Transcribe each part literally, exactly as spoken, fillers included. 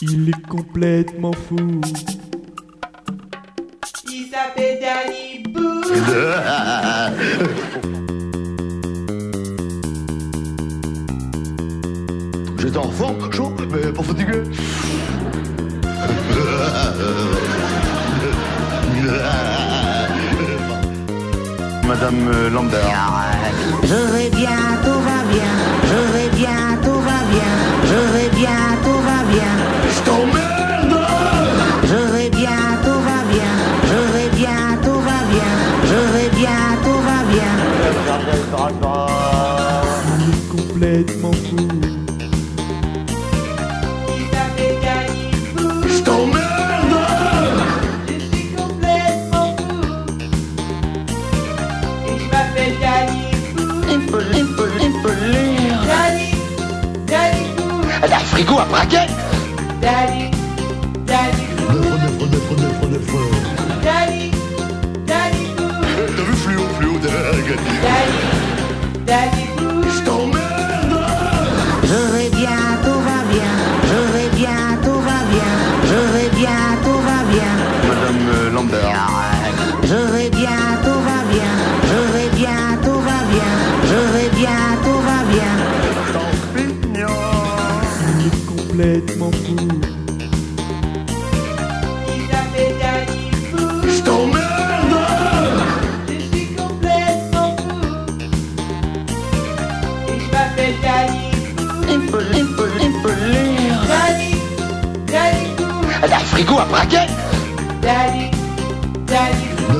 Il est complètement fou. Il s'appelle Danny Boo. J'étais en forme, chaud, mais pas fatigué. Madame Lambert. Je vais bien, tout va bien. Je vais bien, tout va bien. Je vais bien, tout va bien. Je t'emmerde. Je vais bien, tout va bien. Je vais bien, tout va bien. Je vais bien, tout va bien. Il est complètement fou. Il s'appelle Danny Boo. Je t'emmerde. Je suis complètement fou. Et je m'appelle Danny Boo. Danny, Danny Boo. Elle a un frigo à braquet. Danny, Danny Boo. Danny, Danny Boo. T'as vu fluo, fluo, Danny, Danny Boo. je t'emmerde. Je vais bien, tout va bien. Je vais bien, tout va bien. Je vais bien, tout va bien. Madame Lambert. Je vais bien, tout va bien. Je vais bien, tout va bien. Je vais bien, tout va bien. Il est complètement fou. Il s'appelle Danny Boo. Je t'emmerde. Je suis complètement fou. Et je m'appelle Danny Boo. Danny, Danny Boo. Elle a un frigo à braquet. Danny, Danny Boo.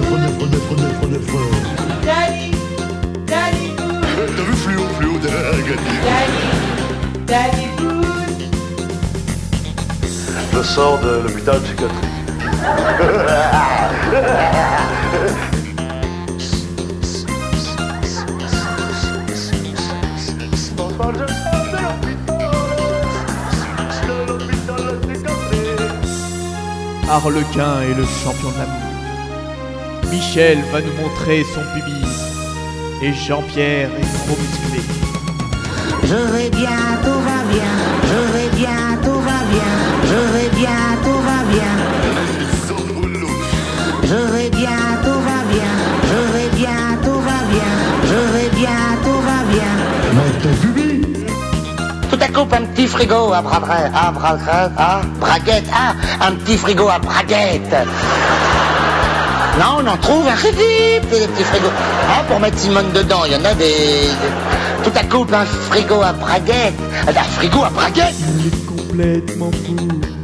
Danny, Danny Boo. T'as vu fluo, fluo, Danny, Danny Boo. Je sors de l'hôpital psychiatrique. Harlequin est le champion de l'amour. Michel va nous montrer son pubis. Et Jean-Pierre est trop musclé. Je vais bien, tout va bien. Je vais bien, tout va bien. Je vais bien, tout va bien. Je vais bien, tout va bien. Je vais bien, tout va bien. Je vais bien, tout va bien. Tout à coup, un petit frigo à bras à bras à braguette, ah, un petit frigo à braguette. Non, on en trouve un des petits frigos. Ah, pour mettre Simone dedans, il y en a des. Tout à coup, un frigo à braguette. Un frigo à braguette. Il est complètement fou.